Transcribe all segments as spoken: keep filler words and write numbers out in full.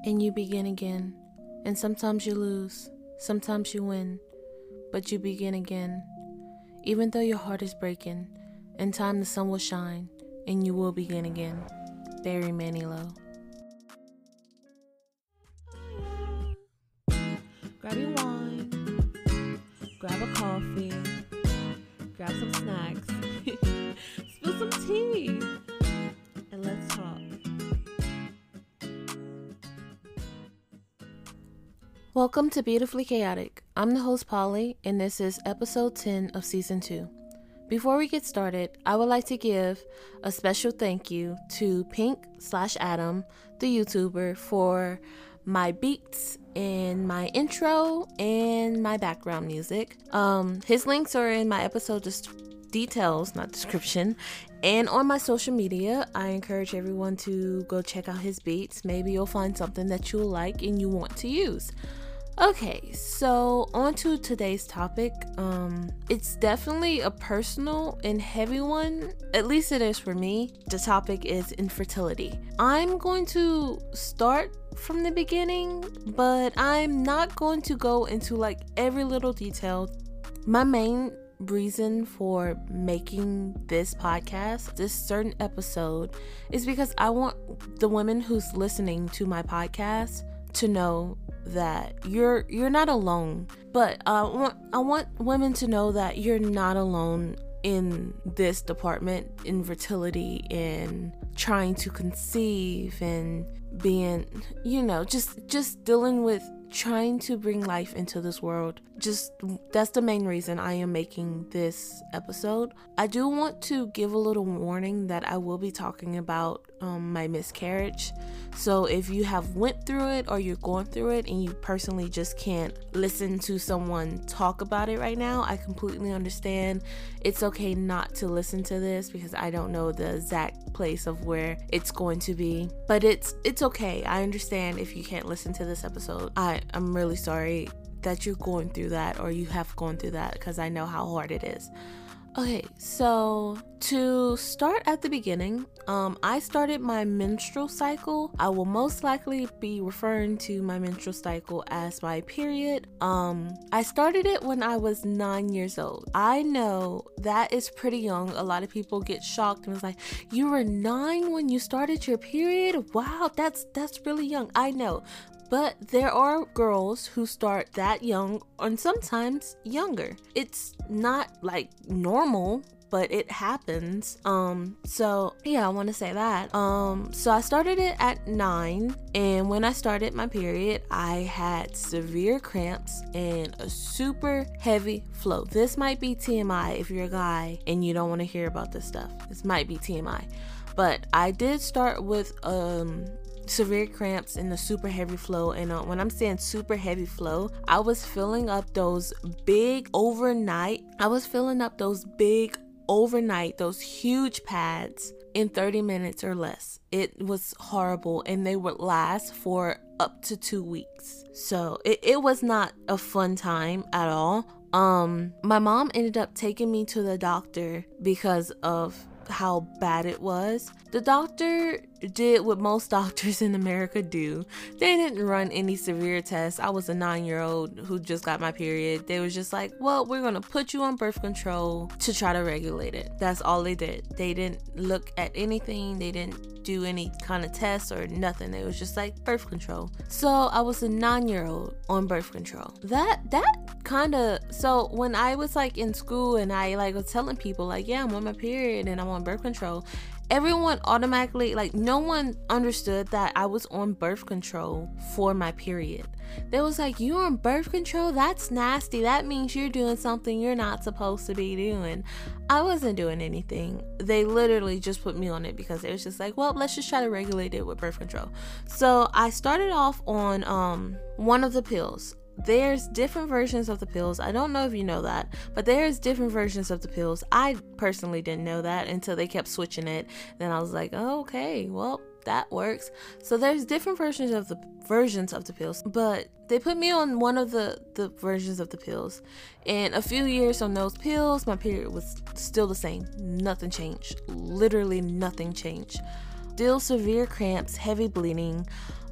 and you begin again. And sometimes you lose, sometimes you win, but you begin again. Even though your heart is breaking, in time the sun will shine, and you will begin again. Barry Manilow. Grab your wine, grab a coffee, grab some snacks, spill some tea, and let's talk. Welcome to Beautifully Chaotic. I'm the host Polly, and this is episode ten of season two. Before we get started, I would like to give a special thank you to Pink slash Adam, the YouTuber, for my beats and my intro and my background music. Um, his links are in my episode just details, not description, and on my social media. I encourage everyone to go check out his beats. Maybe you'll find something that you'll like and you want to use. Okay, so on to today's topic. Um, it's definitely a personal and heavy one. At least it is for me. The topic is infertility. I'm going to start from the beginning, but I'm not going to go into like every little detail. My main reason for making this podcast, this certain episode, is because I want the women who's listening to my podcast to know that you're you're not alone. But I want I want women to know that you're not alone in this department, infertility and trying to conceive and being, you know, just just dealing with trying to bring life into this world. Just that's the main reason I am making this episode. I do want to give a little warning that I will be talking about um, my miscarriage. So if you have went through it or you're going through it and you personally just can't listen to someone talk about it right now, I completely understand. It's okay not to listen to this because I don't know the exact place of where it's going to be, but it's it's okay. I understand if you can't listen to this episode. I I'm really sorry that you're going through that or you have gone through that, because I know how hard it is. Okay, so to start at the beginning, um, I started my menstrual cycle. I will most likely be referring to my menstrual cycle as my period. Um, I started it when I was nine years old. I know that is pretty young. A lot of people get shocked and was like, "You were nine when you started your period? Wow, that's that's really young." I know. But there are girls who start that young and sometimes younger. It's not like normal, but it happens. Um, so yeah, I want to say that. Um, so I started it at nine, and when I started my period, I had severe cramps and a super heavy flow. This might be T M I if you're a guy and you don't want to hear about this stuff. This might be T M I, but I did start with um. severe cramps and the super heavy flow. And uh, when I'm saying super heavy flow, I was filling up those big overnight I was filling up those big overnight those huge pads in thirty minutes or less. It was horrible, and they would last for up to two weeks. So it, it was not a fun time at all. Um my mom ended up taking me to the doctor because of how bad it was. The doctor did what most doctors in America do. They didn't run any severe tests. I was a nine-year-old who just got my period. They was just like, well, we're gonna put you on birth control to try to regulate it. That's all they did. They didn't look at anything. They didn't do any kind of tests or nothing. It was just like birth control. So I was a nine-year-old on birth control. That that kind of, so when I was like in school and I like was telling people like, yeah, I'm on my period and I'm on birth control, everyone automatically, like, no one understood that I was on birth control for my period. They was like, you on birth control? That's nasty. That means you're doing something you're not supposed to be doing. I wasn't doing anything. They literally just put me on it because it was just like, well, let's just try to regulate it with birth control. So I started off on um one of the pills. There's different versions of the pills. I don't know if you know that, but there's different versions of the pills. I personally didn't know that until they kept switching it. Then I was like, oh, okay, well, that works. So there's different versions of the versions of the pills, but they put me on one of the the versions of the pills, and a few years on those pills, my period was still the same. Nothing changed. Literally nothing changed. Still severe cramps, heavy bleeding.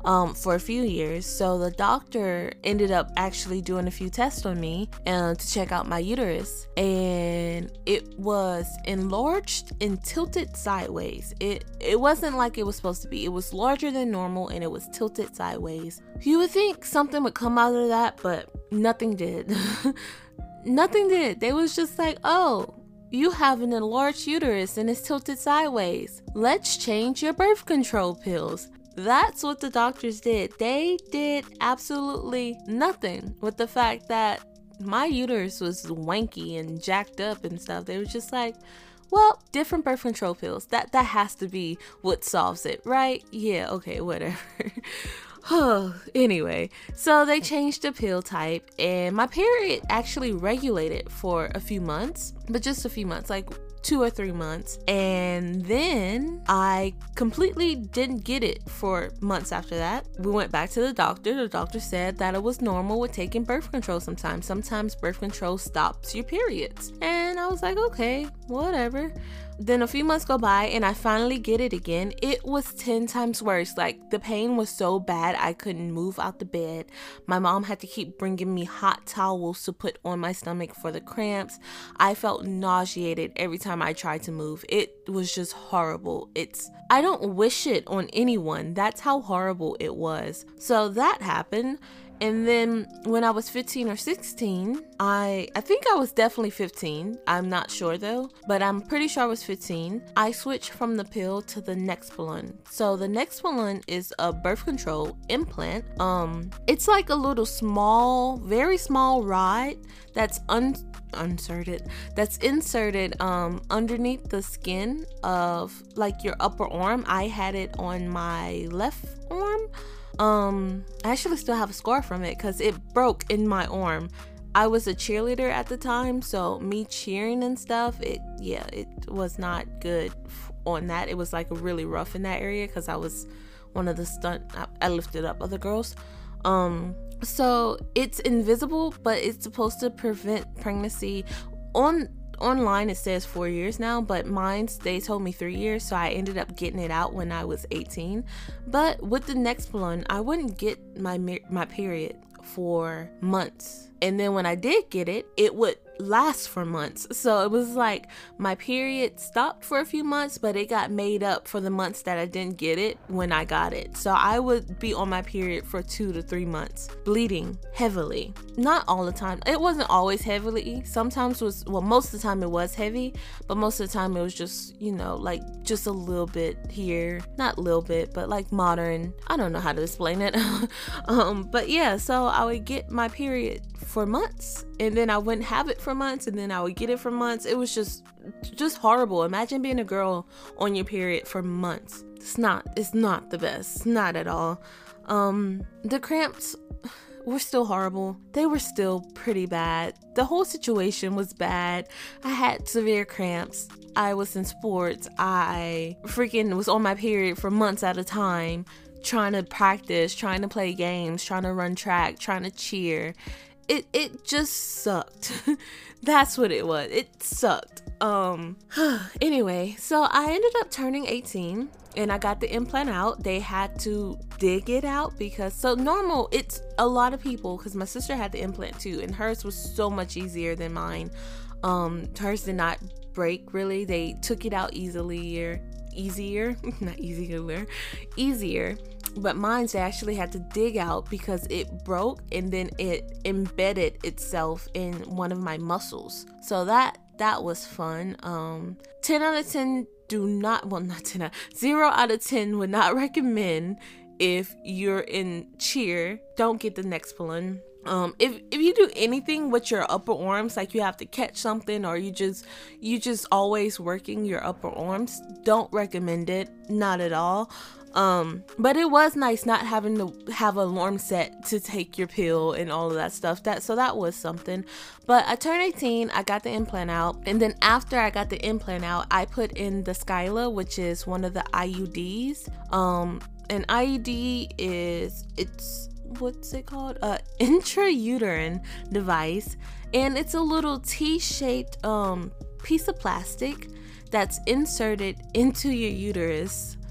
um, for a few years. So the doctor ended up actually doing a few tests on me and to check out my uterus, and it was enlarged and tilted sideways. It it wasn't like it was supposed to be. It was larger than normal and it was tilted sideways. You would think something would come out of that, but nothing did. Nothing did. They was just like, oh, you have an enlarged uterus and it's tilted sideways. Let's change your birth control pills. That's what the doctors did. They did absolutely nothing with the fact that my uterus was wanky and jacked up and stuff. They were just like, well, different birth control pills. That that has to be what solves it, right? Yeah, okay, whatever. Anyway, so they changed the pill type and my period actually regulated for a few months, but just a few months, like two or three months. And then I completely didn't get it for months after that. We went back to the doctor. The doctor said that it was normal with taking birth control sometimes. Sometimes birth control stops your periods. And I was like, okay, whatever. Then a few months go by and I finally get it again. It was ten times worse. Like, the pain was so bad I couldn't move out the bed. My mom had to keep bringing me hot towels to put on my stomach for the cramps. I felt nauseated every time I tried to move. It was just horrible. It's I don't wish it on anyone. That's how horrible it was. So that happened. And then when I was fifteen or sixteen, I I think I was definitely fifteen. I'm not sure though, but I'm pretty sure I was fifteen. I switched from the pill to the Nexplanon. So the Nexplanon is a birth control implant. Um, it's like a little small, very small rod that's un inserted that's inserted um underneath the skin of like your upper arm. I had it on my left arm. Um, I actually still have a scar from it because it broke in my arm. I was a cheerleader at the time, so me cheering and stuff, it, yeah, it was not good on that. It was like really rough in that area because I was one of the stunt, I, I lifted up other girls. Um, so it's invisible, but it's supposed to prevent pregnancy. On Online it says four years now, but mine, they told me three years, so I ended up getting it out when I was eighteen. But with the Nexplanon, I wouldn't get my my period for months, and then when I did get it, it would last for months. So it was like my period stopped for a few months, but it got made up for the months that I didn't get it when I got it. So I would be on my period for two to three months, bleeding heavily. Not all the time. It wasn't always heavily. Sometimes was, well, most of the time it was heavy, but most of the time it was just, you know, like just a little bit here. Not a little bit, but like modern. I don't know how to explain it. um, but yeah, so I would get my period for months, and then I wouldn't have it for months, and then I would get it for months. It was just just horrible. Imagine being a girl on your period for months. It's not it's not the best, not at all. Um the cramps were still horrible. They were still pretty bad. The whole situation was bad. I had severe cramps. I was in sports. I freaking was on my period for months at a time, trying to practice, trying to play games, trying to run track, trying to cheer. It it just sucked. That's what it was. It sucked. Um anyway, so I ended up turning eighteen and I got the implant out. They had to dig it out because so normal, it's a lot of people, because my sister had the implant too, and hers was so much easier than mine. Um hers did not break really. They took it out easily or easier, not easier, easier. But mine, they actually had to dig out because it broke and then it embedded itself in one of my muscles. So that that was fun. Um, ten out of ten do not, well not ten, zero out of ten would not recommend if you're in cheer. Don't get the Nexplanon. Um, if if you do anything with your upper arms, like you have to catch something or you just you just always working your upper arms, don't recommend it, not at all. Um, but it was nice not having to have an alarm set to take your pill and all of that stuff. That so that was something. But I turned eighteen, I got the implant out, and then after I got the implant out, I put in the Skyla, which is one of the I U Ds. Um, an I U D is it's what's it called? Uh, intrauterine device, and it's a little T-shaped um piece of plastic that's inserted into your uterus.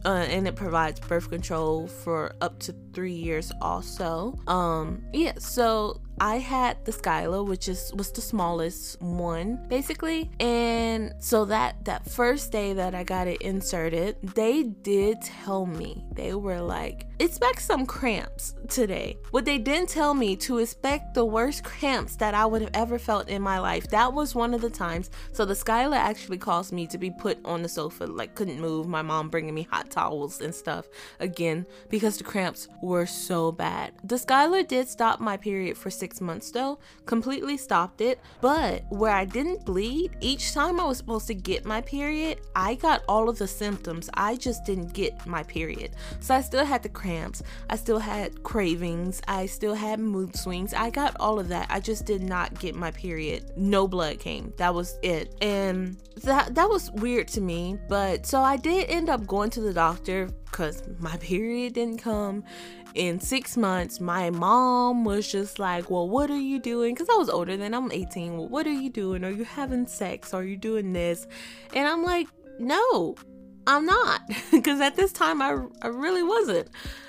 uh, and it provides birth control for up to three years also. Um, yeah, so I had the Skyla, which is was the smallest one basically, and so that that first day that I got it inserted, they did tell me, they were like, expect some cramps today. What they didn't tell me to expect the worst cramps that I would have ever felt in my life. That was one of the times. So the Skyla actually caused me to be put on the sofa, like couldn't move. My mom bringing me hot towels and stuff again because the cramps were so bad. The Skyla did stop my period for six months though, completely stopped it. But where I didn't bleed, each time I was supposed to get my period, I got all of the symptoms. I just didn't get my period. So I still had the cramps, I still had cravings, I still had mood swings. I got all of that. I just did not get my period. No blood came. That was it. And that that was weird to me. But so I did end up going to the doctor because my period didn't come in six months. My mom was just like, well, what are you doing? Because I was older than I'm eighteen. Well, what are you doing? Are you having sex? Are you doing this? And I'm like, no, I'm not. Because at this time I, I really wasn't.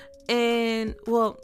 And well,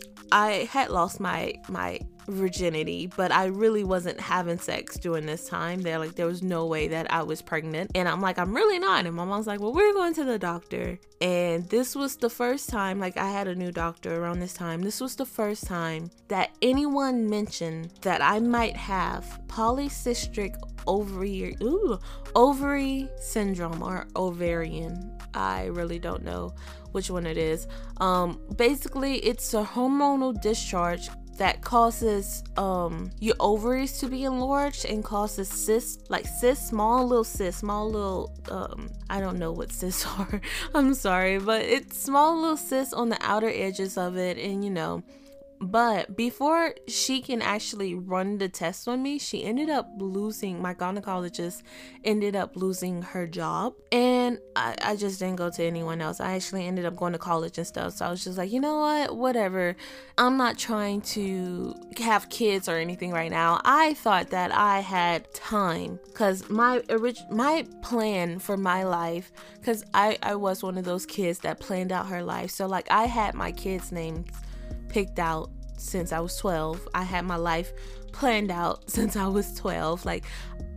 I had lost my my virginity, but I really wasn't having sex during this time. They're like, there was no way that I was pregnant. And I'm like, I'm really not. And my mom's like, well, we're going to the doctor. And this was the first time, like I had a new doctor around this time. This was the first time that anyone mentioned that I might have polycystic ovary, ooh, ovary syndrome or ovarian. I really don't know which one it is. Um, basically, it's a hormonal discharge that causes um your ovaries to be enlarged and causes cysts, like cysts, small little cysts, small little um I don't know what cysts are. I'm sorry, but it's small little cysts on the outer edges of it, and you know. But before she can actually run the test on me, she ended up losing, my gynecologist ended up losing her job. And I, I just didn't go to anyone else. I actually ended up going to college and stuff. So I was just like, you know what, whatever. I'm not trying to have kids or anything right now. I thought that I had time because my orig- my plan for my life, because I, I was one of those kids that planned out her life. So like I had my kids' names picked out since I was twelve. I had my life planned out since I was twelve. Like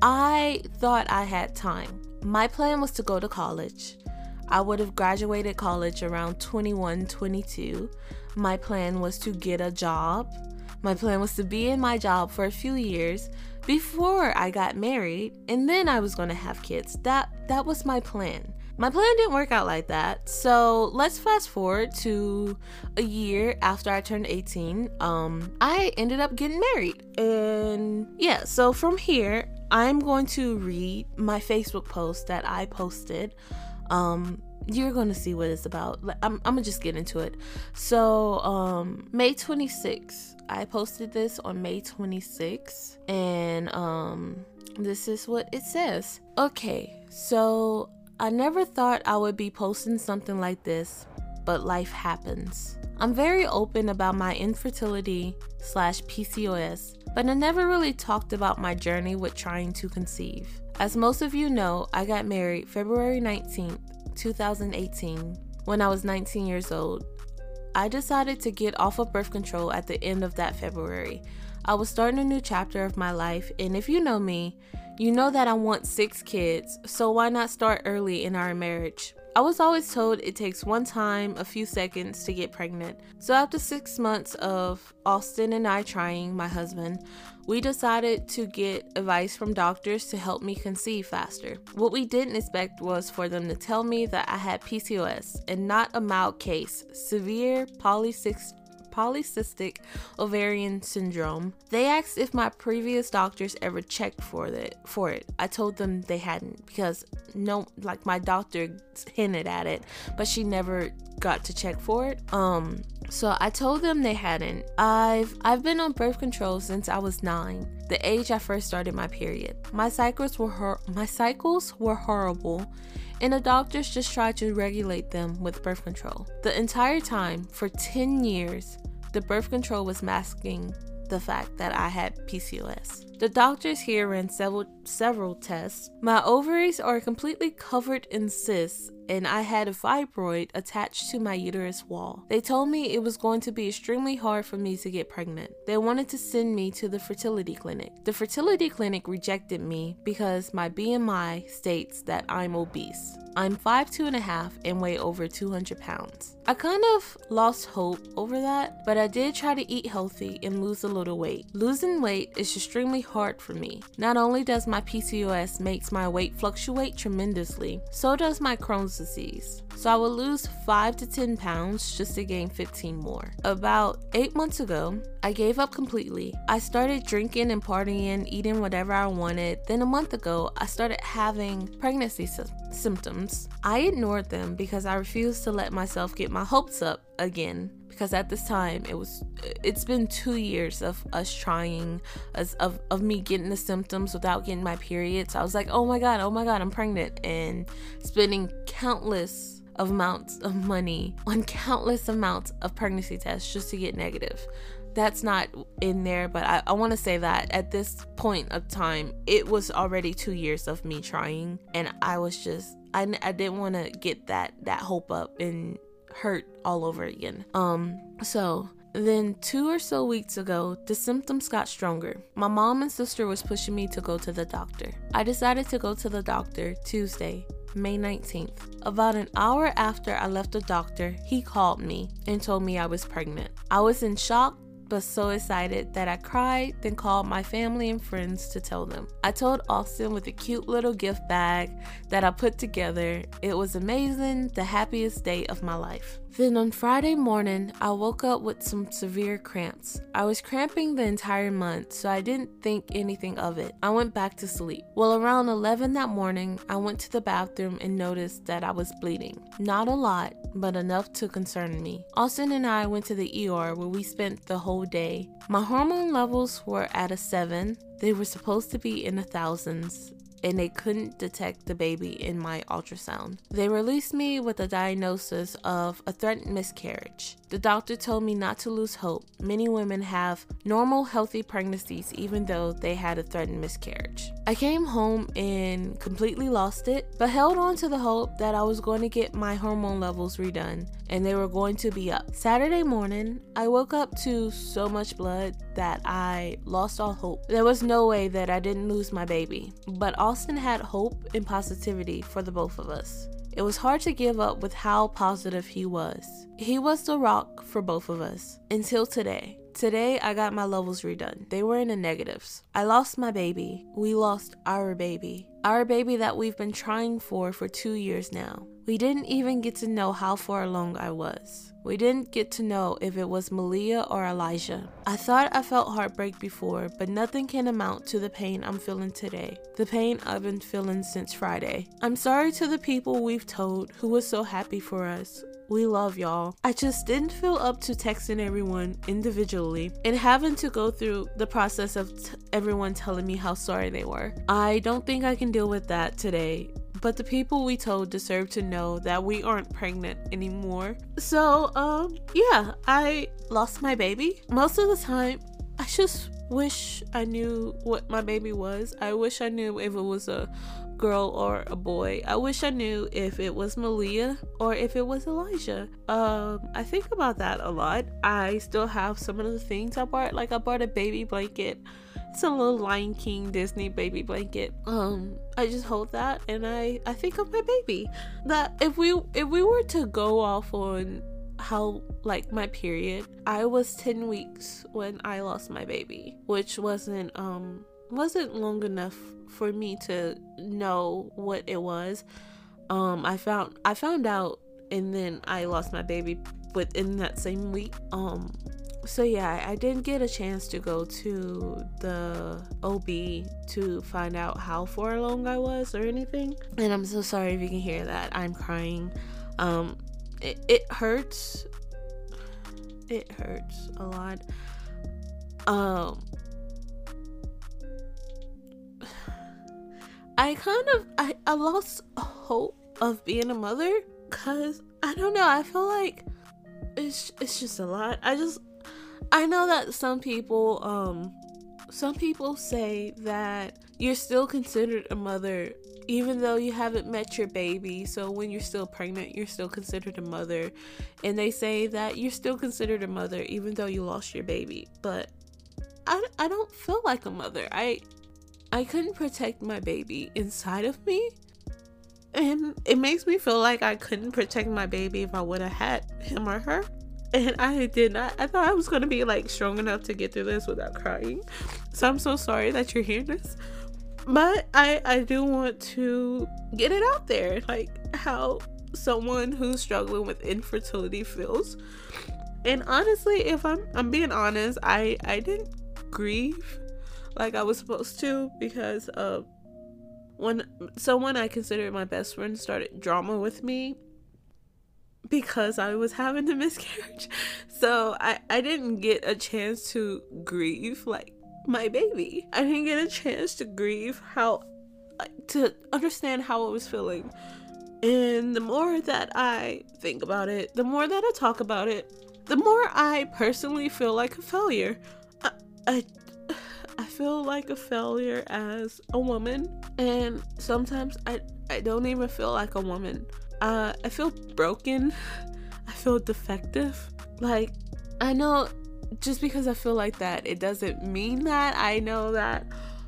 I thought I had time. My plan was to go to college. I would have graduated college around twenty-one, twenty-two. My plan was to get a job. My plan was to be in my job for a few years before I got married, and then I was going to have kids. That that was my plan. My plan didn't work out like that. So let's fast forward to a year after I turned eighteen. Um, I ended up getting married. And yeah, so from here, I'm going to read my Facebook post that I posted. Um, you're going to see what it's about. I'm, I'm going to just get into it. So um, May twenty-sixth, I posted this on May twenty-sixth. And um, this is what it says. Okay, so I never thought I would be posting something like this, but life happens. I'm very open about my infertility slash P C O S, but I never really talked about my journey with trying to conceive. As most of you know, I got married February nineteenth, twenty eighteen. When I was nineteen years old, I decided to get off of birth control at the end of that February. I was starting a new chapter of my life, and if you know me, you know that I want six kids, so why not start early in our marriage? I was always told it takes one time, a few seconds to get pregnant. So after six months of Austin and I trying, my husband, we decided to get advice from doctors to help me conceive faster. What we didn't expect was for them to tell me that I had P C O S and not a mild case, severe polycystic polycystic ovarian syndrome. They asked if my previous doctors ever checked for it. For it, I told them they hadn't because no, like my doctor hinted at it, but she never got to check for it. Um, so I told them they hadn't. I've I've been on birth control since I was nine, the age I first started my period. My cycles were hor- my cycles were horrible, and the doctors just tried to regulate them with birth control. The entire time, for ten years, the birth control was masking the fact that I had P C O S. The doctors here ran several several tests. My ovaries are completely covered in cysts, and I had a fibroid attached to my uterus wall. They told me it was going to be extremely hard for me to get pregnant. They wanted to send me to the fertility clinic. The fertility clinic rejected me because my B M I states that I'm obese. I'm five two and a half and weigh over two hundred pounds. I kind of lost hope over that, but I did try to eat healthy and lose a little weight. Losing weight is extremely hard for me. Not only does my P C O S makes my weight fluctuate tremendously, so does my Crohn's disease. So I would lose five to ten pounds just to gain fifteen more. About eight months ago, I gave up completely. I started drinking and partying, eating whatever I wanted. Then a month ago, I started having pregnancy sy- symptoms. I ignored them because I refused to let myself get my hopes up again. Because at this time, it was, it's been two years of us trying, as of, of me getting the symptoms without getting my period. So I was like, oh my God, oh my God, I'm pregnant. And spending countless amounts of money on countless amounts of pregnancy tests just to get negative. That's not in there, but I, I want to say that at this point of time, it was already two years of me trying, and I was just, I, I didn't want to get that, that hope up and hurt all over again. Um, so then two or so weeks ago, the symptoms got stronger. My mom and sister was pushing me to go to the doctor. I decided to go to the doctor Tuesday, May nineteenth. About an hour after I left the doctor, he called me and told me I was pregnant. I was in shock, but so excited that I cried, then called my family and friends to tell them. I told Austin with a cute little gift bag that I put together. It was amazing, the happiest day of my life. Then on Friday morning, I woke up with some severe cramps. I was cramping the entire month, so I didn't think anything of it. I went back to sleep. Well, around eleven that morning, I went to the bathroom and noticed that I was bleeding. Not a lot, but enough to concern me. Austin and I went to the E R where we spent the whole day. My hormone levels were at a seven. They were supposed to be in the thousands, and they couldn't detect the baby in my ultrasound. They released me with a diagnosis of a threatened miscarriage. The doctor told me not to lose hope. Many women have normal, healthy pregnancies even though they had a threatened miscarriage. I came home and completely lost it, but held on to the hope that I was going to get my hormone levels redone and they were going to be up. Saturday morning, I woke up to so much blood that I lost all hope. There was no way that I didn't lose my baby, but Austin had hope and positivity for the both of us. It was hard to give up with how positive he was. He was the rock for both of us until today. Today, I got my levels redone. They were in the negatives. I lost my baby. We lost our baby. Our baby that we've been trying for for two years now. We didn't even get to know how far along I was. We didn't get to know if it was Malia or Elijah. I thought I felt heartbreak before, but nothing can amount to the pain I'm feeling today. The pain I've been feeling since Friday. I'm sorry to the people we've told who was so happy for us. We love y'all. I just didn't feel up to texting everyone individually and having to go through the process of t- everyone telling me how sorry they were. I don't think I can deal with that today. But the people we told deserve to know that we aren't pregnant anymore. So, um, yeah, I lost my baby. Most of the time, I just wish I knew what my baby was. I wish I knew if it was a girl or a boy. I wish I knew if it was Malia or if it was Elijah. Um, I think about that a lot. I still have some of the things I bought. Like I bought a baby blanket. It's a little Lion King Disney baby blanket. Um, I just hold that and I, I think of my baby. That if we if we were to go off on how like my period, I was ten weeks when I lost my baby, which wasn't um wasn't long enough for me to know what it was. Um, I found I found out and then I lost my baby within that same week. Um. So yeah, I didn't get a chance to go to the O B to find out how far along I was or anything. And I'm so sorry if you can hear that. I'm crying. Um, it, it hurts. It hurts a lot. Um, I kind of, I, I lost hope of being a mother because, I don't know, I feel like it's, it's just a lot. I just, I know that some people um some people say that you're still considered a mother even though you haven't met your baby. So when you're still pregnant, you're still considered a mother. And they say that you're still considered a mother even though you lost your baby. But I, I don't feel like a mother. I I couldn't protect my baby inside of me. And it makes me feel like I couldn't protect my baby if I would have had him or her. And I did not. I thought I was going to be like strong enough to get through this without crying. So I'm so sorry that you're hearing this. But I, I do want to get it out there, like how someone who's struggling with infertility feels. And honestly, if I'm I'm being honest, I, I didn't grieve like I was supposed to, because uh, when someone I considered my best friend started drama with me because I was having a miscarriage. So I, I didn't get a chance to grieve like my baby. I didn't get a chance to grieve how, like, to understand how I was feeling. And the more that I think about it, the more that I talk about it, the more I personally feel like a failure. I, I, I feel like a failure as a woman, and sometimes I, I don't even feel like a woman. Uh, I feel broken. I feel defective. Like, I know just because I feel like that, it doesn't mean that. I know that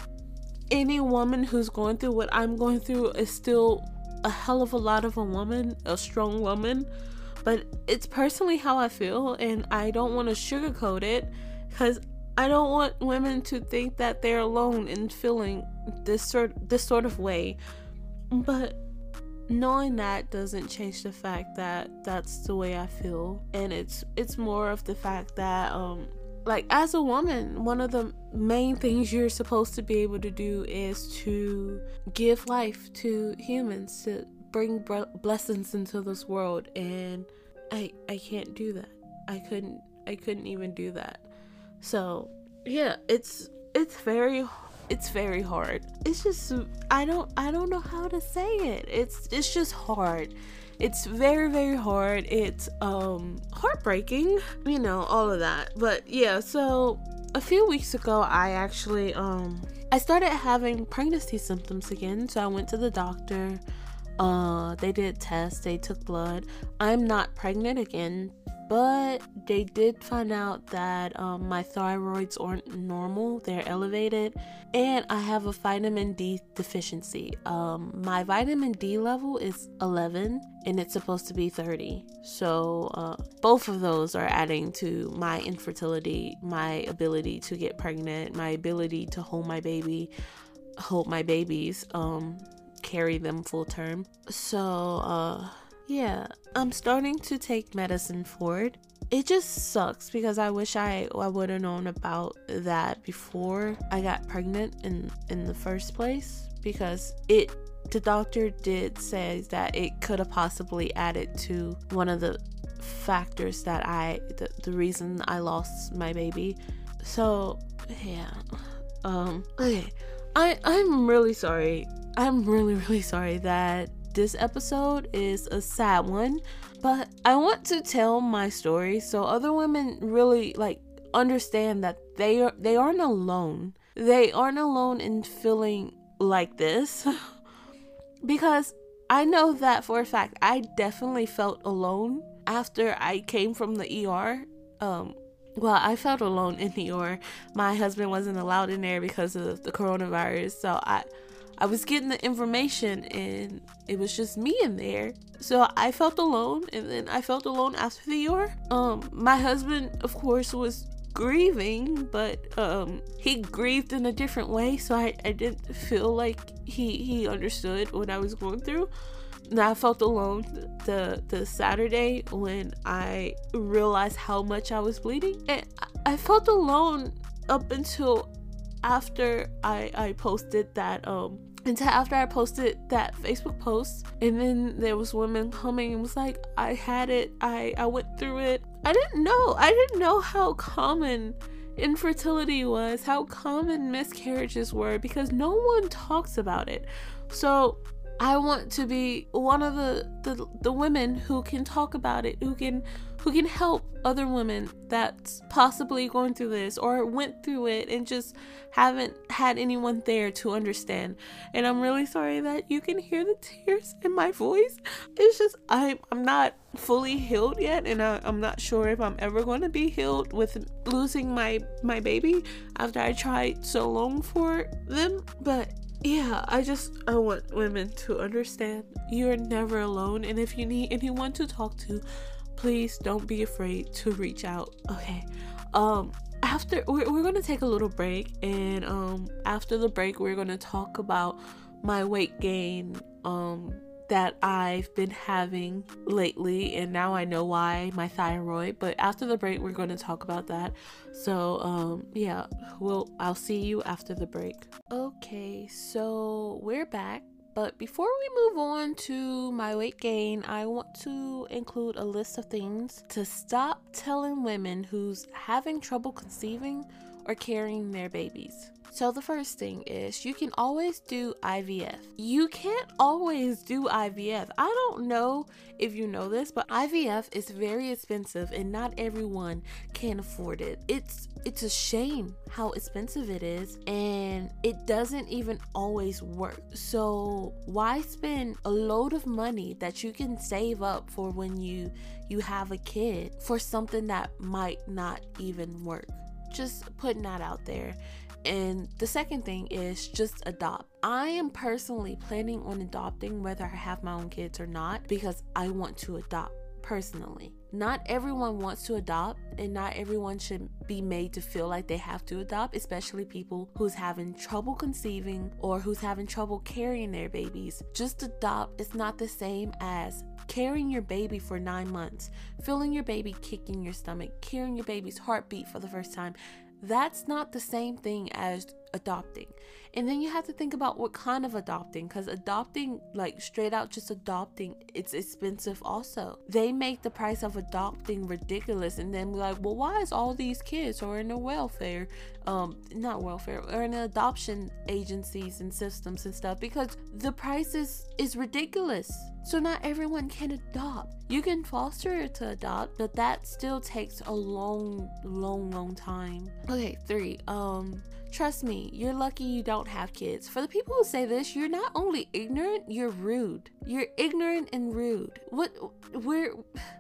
any woman who's going through what I'm going through is still a hell of a lot of a woman, a strong woman. But it's personally how I feel, and I don't want to sugarcoat it, because I don't want women to think that they're alone in feeling this sort this sort of way. But knowing that doesn't change the fact that that's the way I feel. And it's it's more of the fact that um like, as a woman, one of the main things you're supposed to be able to do is to give life to humans, to bring bre- blessings into this world. And I I can't do that. I couldn't I couldn't even do that. So yeah, it's it's very it's very hard. It's just I don't I don't know how to say it. It's it's just hard. It's very, very hard. It's um heartbreaking, you know, all of that. But yeah, so a few weeks ago, I actually um I started having pregnancy symptoms again. So I went to the doctor. Uh, they did tests. They took blood. I'm not pregnant again, but they did find out that um, my thyroids aren't normal. They're elevated, and I have a vitamin D deficiency. Um, my vitamin D level is eleven, and it's supposed to be thirty. So uh, both of those are adding to my infertility, my ability to get pregnant, my ability to hold my baby, hold my babies, um, carry them full term. So uh, yeah, I'm starting to take medicine for it. It just sucks because I wish I, I would have known about that before I got pregnant in, in the first place, because it the doctor did say that it could have possibly added to one of the factors that I, the, the reason I lost my baby. So yeah, um, okay, I, I'm really sorry. I'm really, really sorry that this episode is a sad one, but I want to tell my story so other women really like understand that they are they aren't alone. They aren't alone in feeling like this. Because I know that for a fact I definitely felt alone after I came from the E R. Um, well, I felt alone in the E R. My husband wasn't allowed in there because of the coronavirus, so I I was getting the information and it was just me in there. So I felt alone, and then I felt alone after the E R. Um, my husband, of course, was grieving, but um, he grieved in a different way. So I, I didn't feel like he, he understood what I was going through. And I felt alone the, the Saturday when I realized how much I was bleeding. And I felt alone up until after I, I posted that um until after I posted that Facebook post. And then there was women coming and was like, I had it, I, I went through it. I didn't know. I didn't know how common infertility was, how common miscarriages were, because no one talks about it. So I want to be one of the, the, the women who can talk about it, who can who can help other women that's possibly going through this or went through it and just haven't had anyone there to understand. And I'm really sorry that you can hear the tears in my voice. It's just I'm I'm not fully healed yet, and I, I'm not sure if I'm ever going to be healed with losing my my baby after I tried so long for them. But yeah, I just I want women to understand you're never alone, and if you need anyone to talk to, please don't be afraid to reach out. Okay. Um after we're, we're gonna take a little break, and um after the break we're gonna talk about my weight gain um that I've been having lately, and now I know why, my thyroid. But after the break we're going to talk about that. So um yeah, we'll I'll see you after the break. Okay, so we're back. But before we move on to my weight gain, I want to include a list of things to stop telling women who's having trouble conceiving or carrying their babies. So the first thing is you can always do I V F. You can't always do I V F. I don't know if you know this, but I V F is very expensive and not everyone can afford it. It's it's a shame how expensive it is, and it doesn't even always work. So why spend a load of money that you can save up for when you you have a kid for something that might not even work? Just putting that out there. And the second thing is just adopt. I am personally planning on adopting whether I have my own kids or not, because I want to adopt personally. Not everyone wants to adopt, and not everyone should be made to feel like they have to adopt, especially people who's having trouble conceiving or who's having trouble carrying their babies. Just adopt is not the same as carrying your baby for nine months, feeling your baby kick in your stomach, hearing your baby's heartbeat for the first time. That's not the same thing as adopting. And then you have to think about what kind of adopting, because adopting, like straight out just adopting, it's expensive also. They make the price of adopting ridiculous, and then be like, well, why is all these kids or in the welfare um not welfare or in the adoption agencies and systems and stuff? Because the price is is ridiculous. So not everyone can adopt. You can foster to adopt, but that still takes a long long long time. Okay, three um trust me, you're lucky you don't have kids. For the people who say this, you're not only ignorant, you're rude. You're ignorant and rude. What, we're,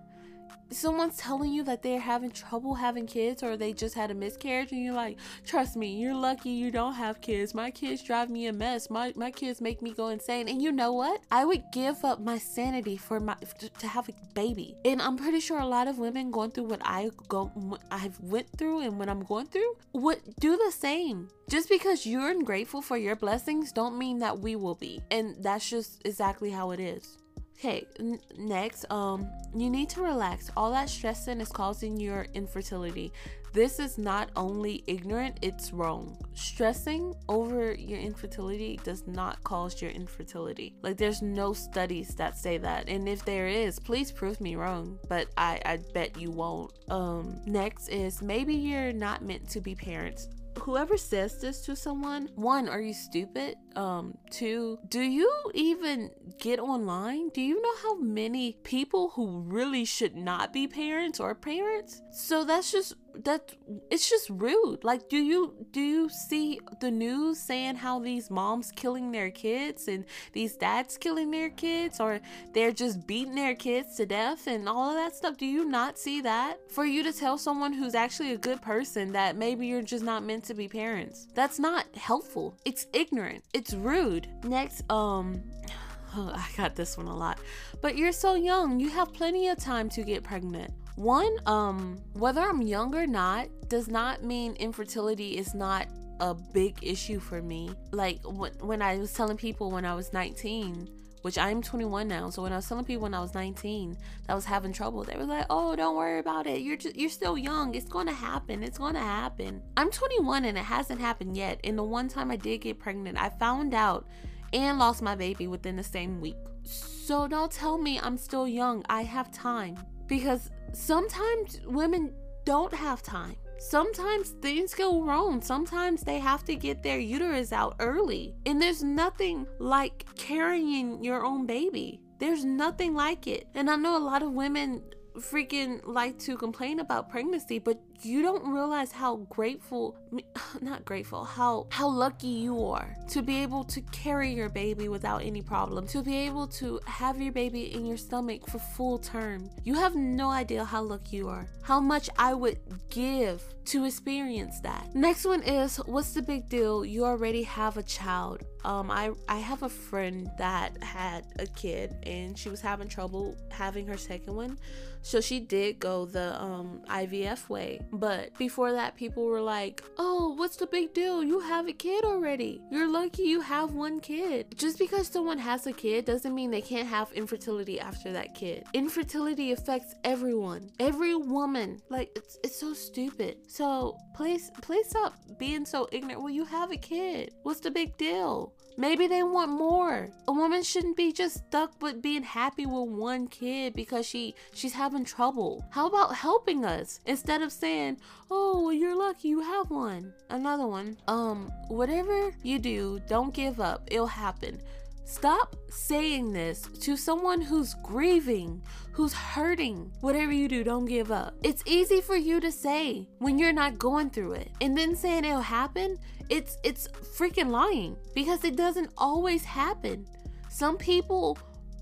someone's telling you that they're having trouble having kids, or they just had a miscarriage, and you're like, trust me, you're lucky you don't have kids. My kids drive me a mess. My my kids make me go insane. And you know what? I would give up my sanity for my to have a baby. And I'm pretty sure a lot of women going through what I go I've went through and what I'm going through would do the same. Just because you're ungrateful for your blessings don't mean that we will be. And that's just exactly how it is. Okay, n- next, um, you need to relax. All that stressing is causing your infertility. This is not only ignorant, it's wrong. Stressing over your infertility does not cause your infertility. Like, there's no studies that say that. And if there is, please prove me wrong. But I, I bet you won't. Um, next is maybe you're not meant to be parents. Whoever says this to someone, one, are you stupid? Um, two, do you even get online? Do you know how many people who really should not be parents or parents? So that's just, that it's just rude. Like, do you do you see the news saying how these moms killing their kids and these dads killing their kids, or they're just beating their kids to death and all of that stuff? Do you not see that? For you to tell someone who's actually a good person that maybe you're just not meant to be parents, that's not helpful. It's ignorant. It's rude. Next, um oh, I got this one a lot. But you're so young. You have plenty of time to get pregnant. One, um, whether I'm young or not does not mean infertility is not a big issue for me. Like when, when I was telling people when I was nineteen, which I'm twenty-one now, so when I was telling people when I was nineteen that I was having trouble, they were like, oh, don't worry about it. You're just, you're still young. It's going to happen. It's going to happen. I'm twenty-one and it hasn't happened yet. And the one time I did get pregnant, I found out and lost my baby within the same week. So don't tell me I'm still young. I have time. Because sometimes women don't have time. Sometimes things go wrong. Sometimes they have to get their uterus out early. And there's nothing like carrying your own baby. There's nothing like it. And I know a lot of women freaking like to complain about pregnancy, but you don't realize how grateful, not grateful, how, how lucky you are to be able to carry your baby without any problem, to be able to have your baby in your stomach for full term. You have no idea how lucky you are, how much I would give to experience that. Next one is, what's the big deal? You already have a child. Um, I, I have a friend that had a kid and she was having trouble having her second one. So she did go the um, I V F way. But before that, people were like, oh, what's the big deal? You have a kid already. You're lucky you have one kid. Just because someone has a kid doesn't mean they can't have infertility after that kid. Infertility affects everyone. Every woman. Like, it's, it's so stupid. So please, please stop being so ignorant. Well, you have a kid. What's the big deal? Maybe they want more. A woman shouldn't be just stuck with being happy with one kid because she she's having trouble. How about helping us instead of saying, oh, well, you're lucky you have one. Another one, um, whatever you do, don't give up. It'll happen. Stop saying this to someone who's grieving, who's hurting. Whatever you do, don't give up. It's easy for you to say when you're not going through it. And then saying it'll happen, it's it's freaking lying because it doesn't always happen. Some people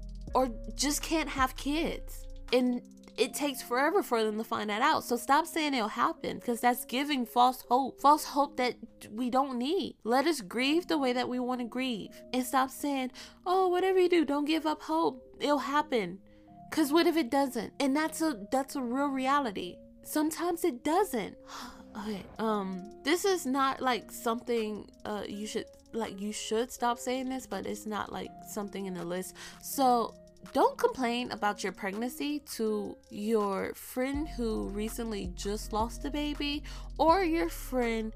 or just can't have kids. And it takes forever for them to find that out. So stop saying it'll happen because that's giving false hope. False hope that we don't need. Let us grieve the way that we want to grieve. And stop saying, oh, whatever you do, don't give up hope. It'll happen. Because what if it doesn't? And that's a that's a real reality. Sometimes it doesn't. Okay. Um, this is not like something uh you should like you should stop saying this, but it's not like something in the list. So don't complain about your pregnancy to your friend who recently just lost a baby or your friend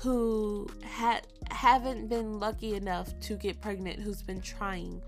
who had haven't been lucky enough to get pregnant, who's been trying.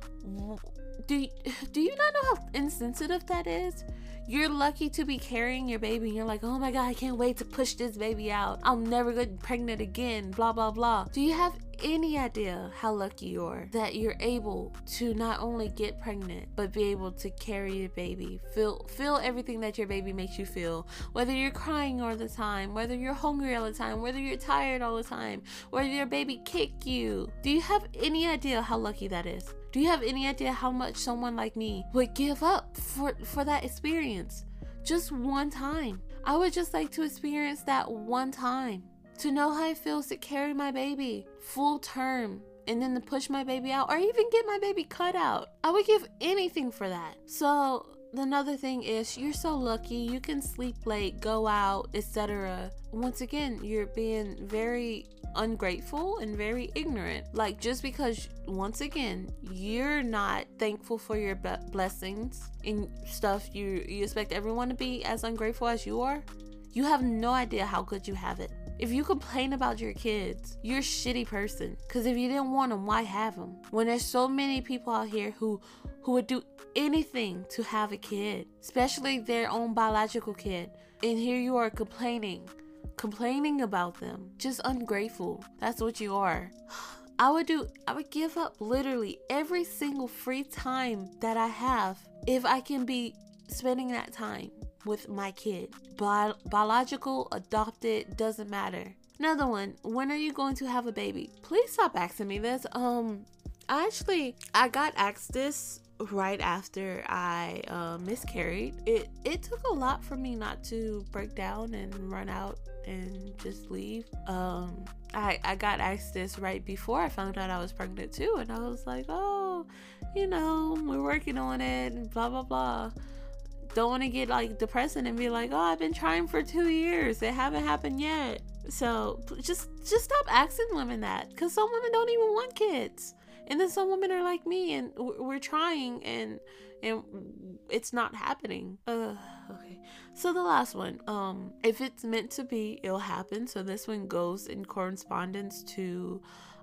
Do, do you not know how insensitive that is? You're lucky to be carrying your baby and you're like, oh my God, I can't wait to push this baby out. I'll never get pregnant again, blah, blah, blah. Do you have any idea how lucky you are that you're able to not only get pregnant, but be able to carry your baby, feel, feel everything that your baby makes you feel, whether you're crying all the time, whether you're hungry all the time, whether you're tired all the time, whether your baby kick you. Do you have any idea how lucky that is? Do you have any idea how much someone like me would give up for, for that experience? Just one time. I would just like to experience that one time. To know how it feels to carry my baby full term and then to push my baby out or even get my baby cut out. I would give anything for that. So another thing is, you're so lucky. You can sleep late, go out, et cetera. Once again, you're being very ungrateful and very ignorant. Like, just because, once again, you're not thankful for your be- blessings and stuff, you, you expect everyone to be as ungrateful as you are. You have no idea how good you have it. If you complain about your kids, you're a shitty person. Because if you didn't want them, why have them? When there's so many people out here who who would do anything to have a kid, especially their own biological kid. And here you are complaining, complaining about them. Just ungrateful. That's what you are. I would do, I would give up literally every single free time that I have if I can be spending that time with my kid. Bi- biological, adopted, doesn't matter. Another one, when are you going to have a baby? Please stop asking me this. Um, I actually, I got asked this right after I uh, miscarried. It it took a lot for me not to break down and run out and just leave. Um, I, I got asked this right before I found out I was pregnant too. And I was like, oh, you know, we're working on it and blah, blah, blah. Don't want to get like depressing and be like, oh, I've been trying for two years. It haven't happened yet. So just just stop asking women that, because some women don't even want kids. And then some women are like me and we're trying and and it's not happening. Uh, okay. So the last one, um, if it's meant to be, it'll happen. So this one goes in correspondence to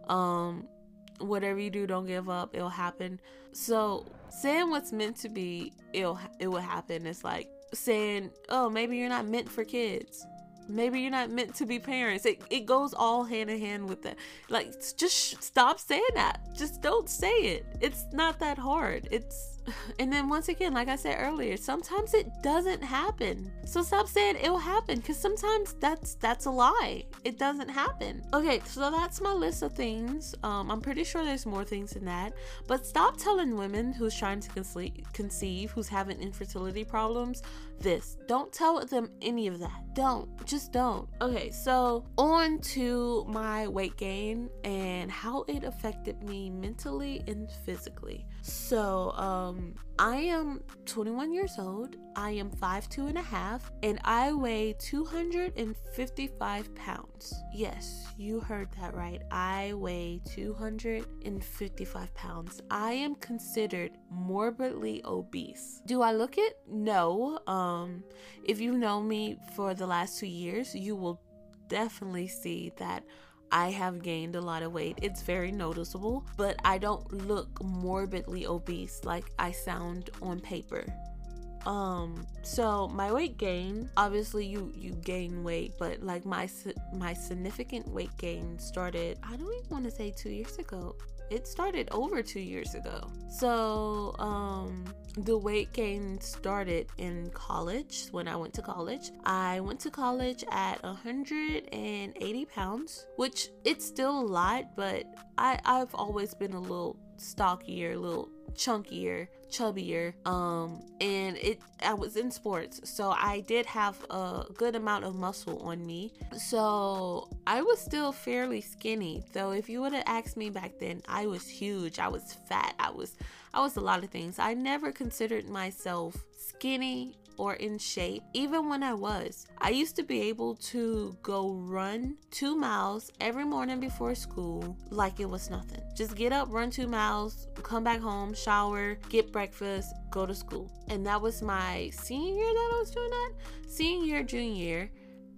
um, whatever you do, don't give up, it'll happen. So saying what's meant to be, it'll it will happen. It's like saying, oh, maybe you're not meant for kids. Maybe you're not meant to be parents. It it goes all hand in hand with that. Like, just sh- stop saying that. Just don't say it. It's not that hard. It's And then once again, like I said earlier, sometimes it doesn't happen. So stop saying it'll happen, because sometimes that's that's a lie. It doesn't happen. Okay, so that's my list of things. Um, I'm pretty sure there's more things than that. But stop telling women who's trying to conce- conceive, who's having infertility problems, this. Don't tell them any of that. Don't. Just don't. Okay, so on to my weight gain and how it affected me mentally and physically. So, um, I am twenty-one years old. I am five two and a half, and I weigh two hundred fifty-five pounds. Yes, you heard that right. I weigh two hundred fifty-five pounds. I am considered morbidly obese. Do I look it? No. Um, if you know me for the last two years, you will definitely see that I have gained a lot of weight. It's very noticeable, but I don't look morbidly obese like I sound on paper. Um, so my weight gain, obviously you, you gain weight, but like my, my significant weight gain started, I don't even want to say two years ago. It started over two years ago. So, um, the weight gain started in college when I went to college. I went to college at one hundred eighty pounds, which it's still a lot, but I, I've always been a little stockier, a little chunkier, chubbier, um and it I was in sports, so I did have a good amount of muscle on me, so I was still fairly skinny. Though if you would have asked me back then, I was huge, I was fat, I was I was a lot of things. I never considered myself skinny or in shape, even when I was. I used to be able to go run two miles every morning before school like it was nothing. Just get up, run two miles, come back home, shower, get breakfast, go to school. And that was my senior year that I was doing that. Senior year, junior year.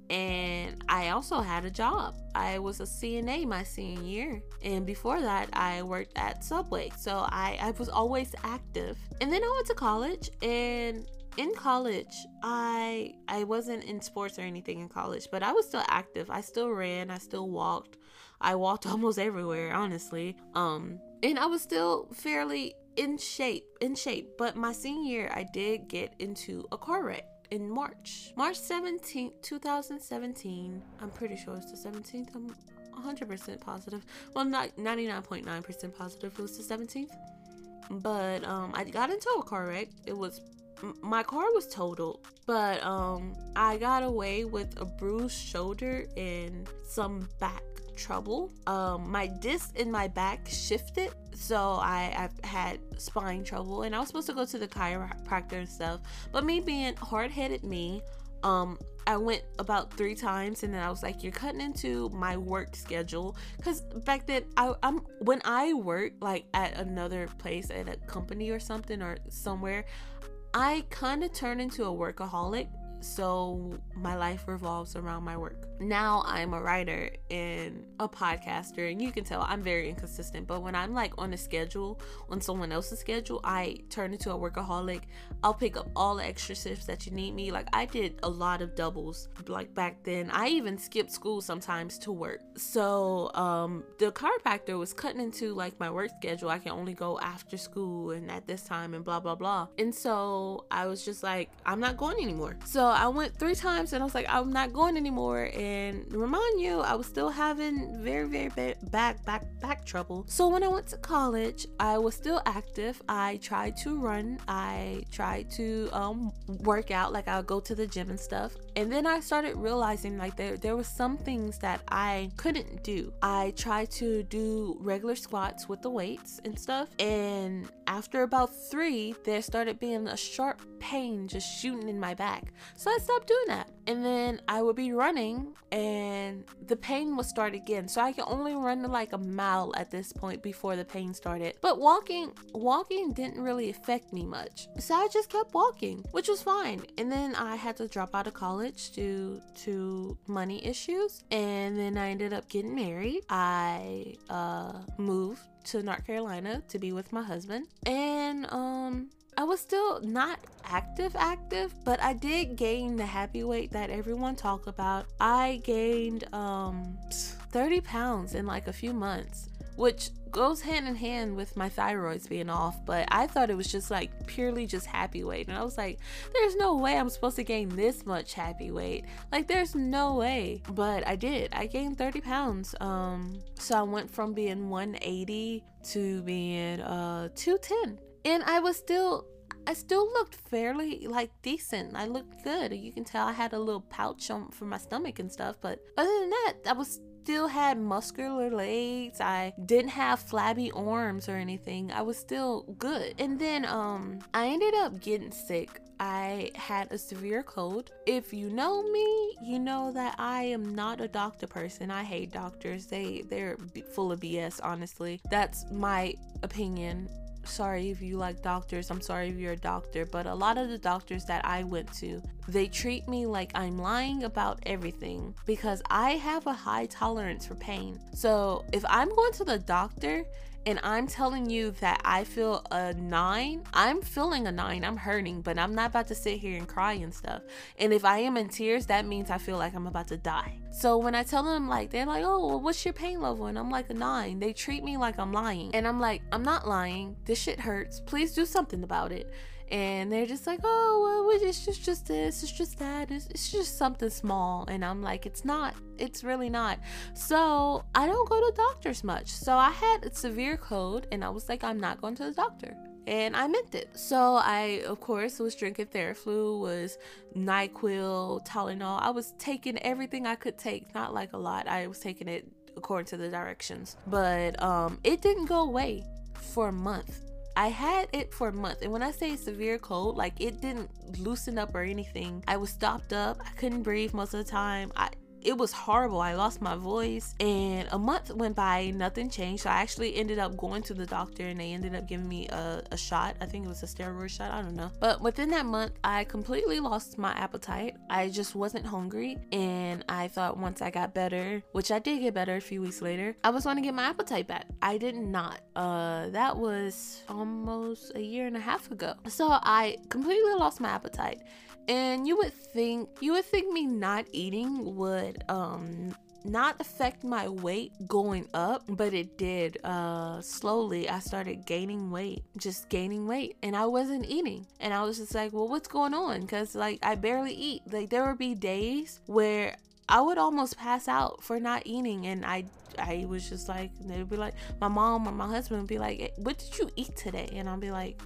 And I also had a job. I was a C N A my senior year. And before that, I worked at Subway. So I, I was always active. And then I went to college, and in college, I I wasn't in sports or anything in college, but I was still active. I still ran, I still walked. I walked almost everywhere, honestly. Um, and I was still fairly in shape, in shape. But my senior year, I did get into a car wreck in March. March seventeenth, twenty seventeen. I'm pretty sure it's the seventeenth. I'm one hundred percent positive. Well, not ninety-nine point nine percent positive it was the seventeenth. But um, I got into a car wreck. It was My car was totaled, but um, I got away with a bruised shoulder and some back trouble. Um, my disc in my back shifted, so I, I've had spine trouble, and I was supposed to go to the chiropractor and stuff. But me being hard-headed me, um, I went about three times, and then I was like, "You're cutting into my work schedule." Because back then, I, I'm when I worked like at another place, at a company or something or somewhere, I kind of turned into a workaholic, so my life revolves around my work. Now I'm a writer and a podcaster, and you can tell I'm very inconsistent, but when I'm like on a schedule, on someone else's schedule, I turn into a workaholic. I'll pick up all the extra shifts that you need me. Like I did a lot of doubles like back then. I even skipped school sometimes to work. So um the chiropractor was cutting into like my work schedule. I can only go after school and at this time and blah blah blah. And so I was just like, I'm not going anymore. So I went three times and I was like, I'm not going anymore. And remind you, I was still having very, very bad back, back, back trouble. So when I went to college, I was still active. I tried to run. I tried to um, work out. Like I would go to the gym and stuff. And then I started realizing like there, there were some things that I couldn't do. I tried to do regular squats with the weights and stuff. And after about three, there started being a sharp pain just shooting in my back. So I stopped doing that. And then I would be running and the pain would start again. So I can only run like a mile at this point before the pain started. But walking, walking didn't really affect me much. So I just kept walking, which was fine. And then I had to drop out of college due to money issues. And then I ended up getting married. I uh, moved to North Carolina to be with my husband. And um I was still not active active, but I did gain the happy weight that everyone talk about. I gained um thirty pounds in like a few months, which goes hand in hand with my thyroids being off, but I thought it was just like purely just happy weight. And I was like, there's no way I'm supposed to gain this much happy weight. Like, there's no way. But I did. I gained thirty pounds. Um, so I went from being one eighty to being uh two ten. And I was still I still looked fairly like decent. I looked good. You can tell I had a little pouch on for my stomach and stuff, but other than that, I was still had muscular legs. I didn't have flabby arms or anything. I was still good. And then um I ended up getting sick. I had a severe cold. If you know me, you know that I am not a doctor person. I hate doctors. They they're full of B S, honestly. That's my opinion. Sorry if you like doctors. I'm sorry if you're a doctor, but a lot of the doctors that I went to, they treat me like I'm lying about everything because I have a high tolerance for pain. So if I'm going to the doctor and I'm telling you that I feel a nine, I'm feeling a nine, I'm hurting, but I'm not about to sit here and cry and stuff. And if I am in tears, that means I feel like I'm about to die. So when I tell them, like, they're like, oh, well, what's your pain level? And I'm like, a nine. They treat me like I'm lying. And I'm like, I'm not lying. This shit hurts. Please do something about it. And they're just like, oh, well, it's just, just this, it's just that, it's, it's just something small. And I'm like, it's not, it's really not. So I don't go to doctors much. So I had a severe cold and I was like, I'm not going to the doctor. And I meant it. So I, of course, was drinking Theraflu, was NyQuil, Tylenol. I was taking everything I could take, not like a lot. I was taking it according to the directions. But um, it didn't go away for a month. I had it for a month, and when I say severe cold, like, it didn't loosen up or anything. I was stopped up. I couldn't breathe most of the time. I It was horrible. I lost my voice, and a month went by, nothing changed. So I actually ended up going to the doctor, and they ended up giving me a, a shot. I think it was a steroid shot. I don't know. But within that month, I completely lost my appetite. I just wasn't hungry, and I thought once I got better, which I did get better a few weeks later, I was going to get my appetite back. I did not. Uh, that was almost a year and a half ago. So I completely lost my appetite. And you would think, you would think me not eating would um not affect my weight going up, but it did. Uh, slowly, I started gaining weight, just gaining weight, and I wasn't eating. And I was just like, well, what's going on? Because, like, I barely eat. Like, there would be days where I would almost pass out for not eating, and I I was just like, they would be like, my mom or my husband would be like, what did you eat today? And I'll be like,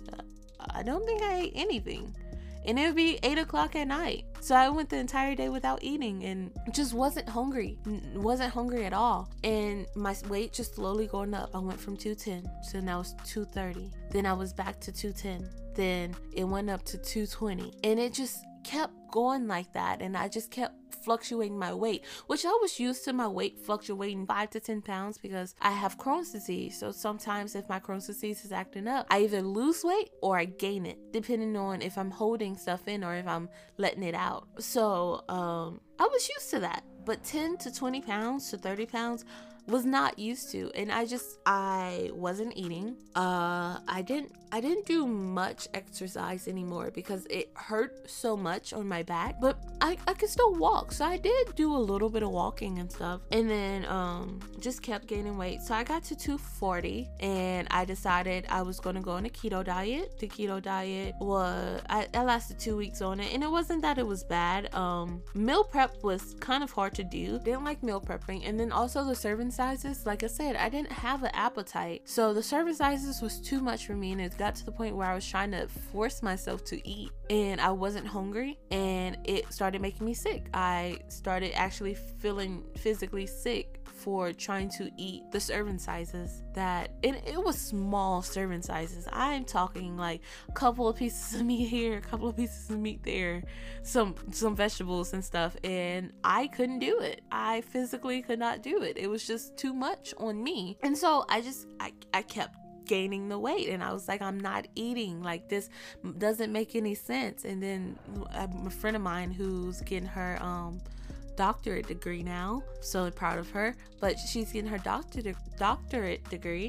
I don't think I ate anything. And it would be eight o'clock at night. So I went the entire day without eating and just wasn't hungry. Wasn't hungry at all. And my weight just slowly going up. I went from two ten. So now it's two thirty. Then I was back to two ten. Then it went up to two twenty. And it just kept going like that. And I just kept fluctuating my weight, which I was used to my weight fluctuating five to ten pounds because I have Crohn's disease. So sometimes if my Crohn's disease is acting up, I either lose weight or I gain it, depending on if I'm holding stuff in or if I'm letting it out. So um, I was used to that. But ten to twenty pounds to thirty pounds was not used to. And I just, I wasn't eating. Uh, I didn't, I didn't do much exercise anymore because it hurt so much on my back, but I, I could still walk. So I did do a little bit of walking and stuff, and then, um, just kept gaining weight. So I got to two forty and I decided I was going to go on a keto diet. The keto diet was, I, I lasted two weeks on it, and it wasn't that it was bad. Um, meal prep was kind of hard to do. Didn't like meal prepping. And then also the serving sizes, like I said, I didn't have an appetite, so the serving sizes was too much for me, and it got to the point where I was trying to force myself to eat and I wasn't hungry, and it started making me sick. I started actually feeling physically sick for trying to eat the serving sizes that, and it was small serving sizes. I'm talking like a couple of pieces of meat here, a couple of pieces of meat there, some some vegetables and stuff, and I couldn't do it. I physically could not do it. It was just too much on me. And so I just I, I kept gaining the weight, and I was like, I'm not eating, like, this doesn't make any sense. And then a friend of mine who's getting her um doctorate degree now, so proud of her, but she's getting her doctorate doctorate degree,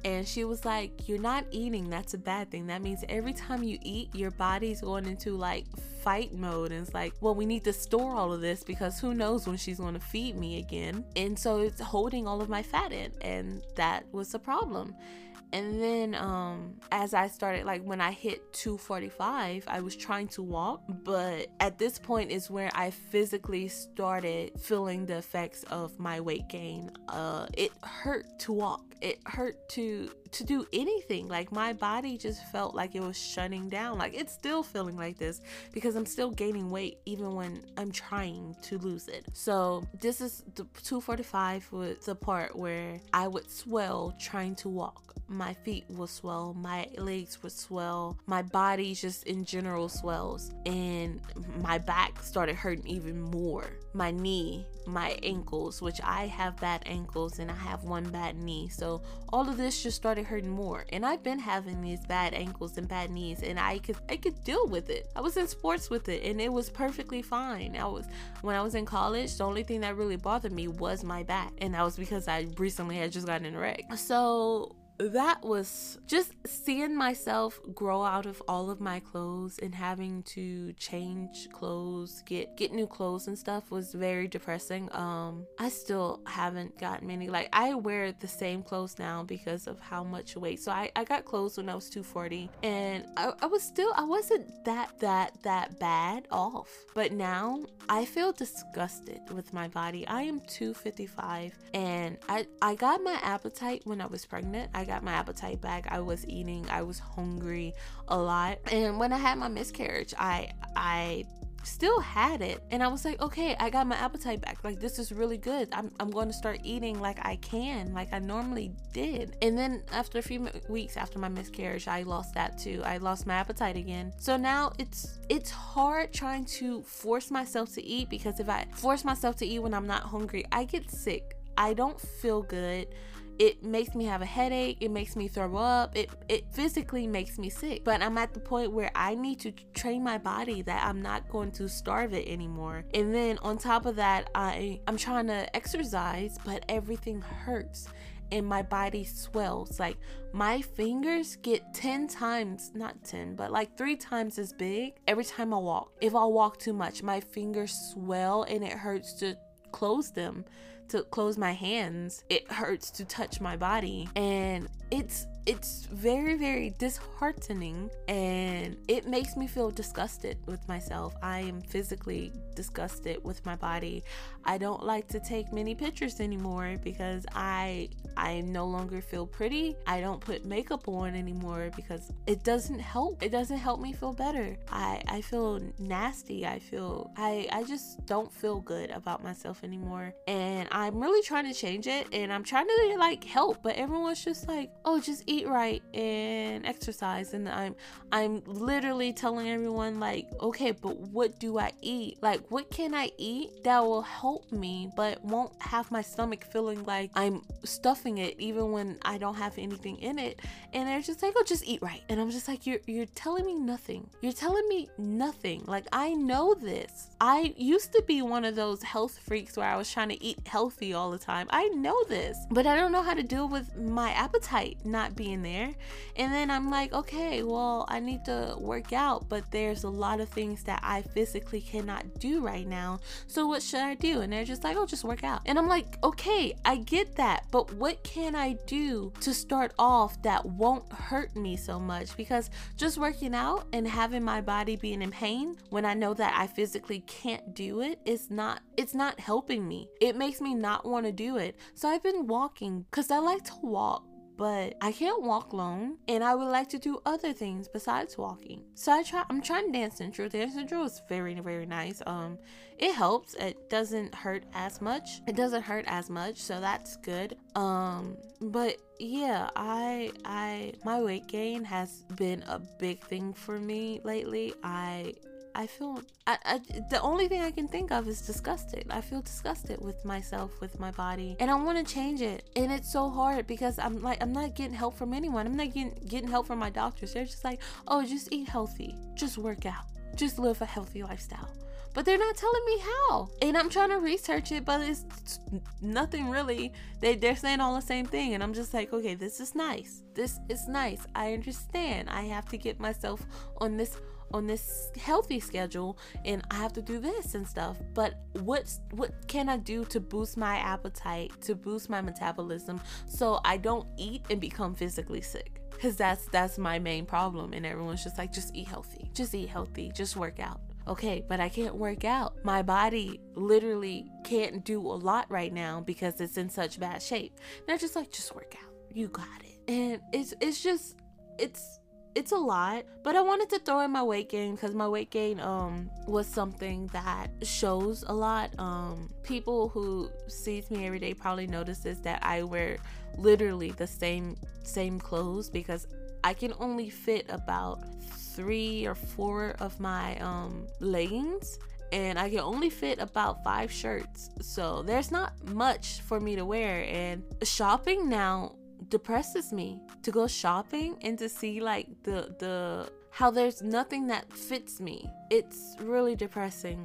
And she was like, you're not eating, that's a bad thing. That means every time you eat, your body's going into like fight mode. And it's like, well, we need to store all of this because who knows when she's going to feed me again. And so it's holding all of my fat in, and that was a problem. And then um, as I started, like when I hit two forty-five, I was trying to walk. But at this point is where I physically started feeling the effects of my weight gain. Uh, it hurt to walk. It hurt to to do anything. Like my body just felt like it was shutting down. Like it's still feeling like this because I'm still gaining weight even when I'm trying to lose it. So this is the two forty-five was the part where I would swell trying to walk. My feet will swell, my legs would swell, my body just in general swells, and my back started hurting even more. My knee, my ankles, which I have bad ankles and I have one bad knee, so all of this just started hurting more. And I've been having these bad ankles and bad knees, and I could I could deal with it. I was in sports with it and it was perfectly fine. I was when I was in college, the only thing that really bothered me was my back, and that was because I recently had just gotten in a wreck. So that was just seeing myself grow out of all of my clothes and having to change clothes, get get new clothes and stuff was very depressing. Um, I still haven't gotten many. Like I wear the same clothes now because of how much weight. So I, I got clothes when I was two forty, and I, I was still I wasn't that that that bad off. But now I feel disgusted with my body. I am two fifty-five, and I I got my appetite when I was pregnant. I got my appetite back. I was eating, I was hungry a lot, and when I had my miscarriage, I I still had it, and I was like, okay, I got my appetite back. Like this is really good. I'm, I'm going to start eating like I can, like I normally did. And then after a few weeks after my miscarriage, I lost that too. I lost my appetite again. So now it's it's hard trying to force myself to eat, because if I force myself to eat when I'm not hungry, I get sick. I don't feel good. It makes me have a headache. It makes me throw up. It it physically makes me sick. But I'm at the point where I need to train my body that I'm not going to starve it anymore. And then on top of that, I, I'm trying to exercise, but everything hurts and my body swells. Like my fingers get ten times, not ten, but like three times as big every time I walk. If I walk too much, my fingers swell and it hurts to close them. To close my hands, it hurts to touch my body, and it's it's very very disheartening, and it makes me feel disgusted with myself. I am physically disgusted with my body. I don't like to take many pictures anymore because I I no longer feel pretty. I don't put makeup on anymore because it doesn't help. It doesn't help me feel better. I I feel nasty. I feel I I just don't feel good about myself anymore, and I'm really trying to change it, and I'm trying to like help, but everyone's just like, oh, just eat right and exercise. And I'm I'm literally telling everyone like, okay, but what do I eat? Like, what can I eat that will help me but won't have my stomach feeling like I'm stuffing it even when I don't have anything in it? And they're just like, oh, just eat right. And I'm just like, you're you're telling me nothing. You're telling me nothing. Like, I know this. I used to be one of those health freaks where I was trying to eat healthy all the time. I know this, but I don't know how to deal with my appetite not being there. And then I'm like, okay, well, I need to work out, but there's a lot of things that I physically cannot do right now. So what should I do? And they're just like, oh, just work out. And I'm like, okay, I get that, but what can I do to start off that won't hurt me so much? Because just working out and having my body being in pain when I know that I physically can't do it is not, it's not helping me. It makes me not want to do it. So I've been walking because I like to walk, but I can't walk alone, and I would like to do other things besides walking. So I try I'm trying Dance Central. Dance Central is very very nice. Um it helps. It doesn't hurt as much. It doesn't hurt as much, so that's good. Um but yeah, I I my weight gain has been a big thing for me lately. I I feel, I, I, the only thing I can think of is disgusted. I feel disgusted with myself, with my body, and I want to change it. And it's so hard because I'm like, I'm not getting help from anyone. I'm not getting, getting help from my doctors. They're just like, oh, just eat healthy, just work out, just live a healthy lifestyle. but they're not telling me how. And I'm trying to research it, but it's, it's nothing really. They, they're saying all the same thing. And I'm just like, okay, this is nice. This is nice. I understand. I have to get myself on this on this healthy schedule, and I have to do this and stuff. But what's what can I do to boost my appetite, to boost my metabolism, so I don't eat and become physically sick? Because that's that's my main problem. And everyone's just like, just eat healthy, just eat healthy, just work out. Okay, but I can't work out. My body literally can't do a lot right now because it's in such bad shape. They're just like, just work out, you got it. And it's it's just it's it's a lot. But I wanted to throw in my weight gain, because my weight gain um was something that shows a lot. Um people who sees me every day probably notices that I wear literally the same same clothes, because I can only fit about three or four of my um leggings, and I can only fit about five shirts. So there's not much for me to wear. And shopping now depresses me, to go shopping and to see like the the how there's nothing that fits me. It's really depressing.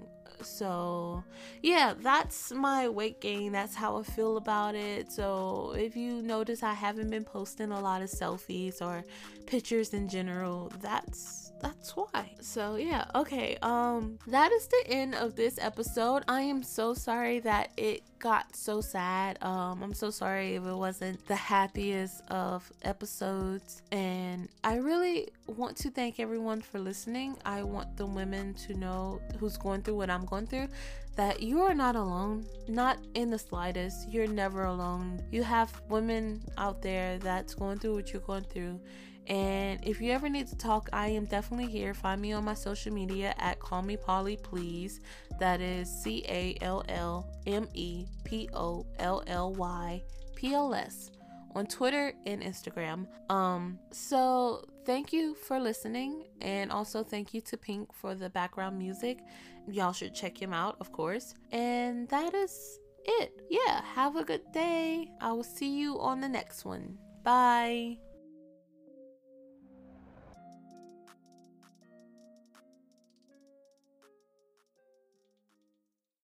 So yeah, that's my weight gain. That's how I feel about it. So if you notice I haven't been posting a lot of selfies or pictures in general, that's that's why. So yeah, okay, um that is the end of this episode. I am so sorry that it got so sad. um I'm so sorry if it wasn't the happiest of episodes, and I really want to thank everyone for listening. I want the women to know, who's going through what I'm going through, that you are not alone, not in the slightest. You're never alone. You have women out there that's going through what you're going through. And if you ever need to talk, I am definitely here. Find me on my social media at Call Me Polly Please. That is C A L L M E P O L L Y P L S on Twitter and Instagram. Um, so thank you for listening, and also thank you to Pink for the background music. Y'all should check him out, of course. And that is it. Yeah, have a good day. I will see you on the next one. Bye.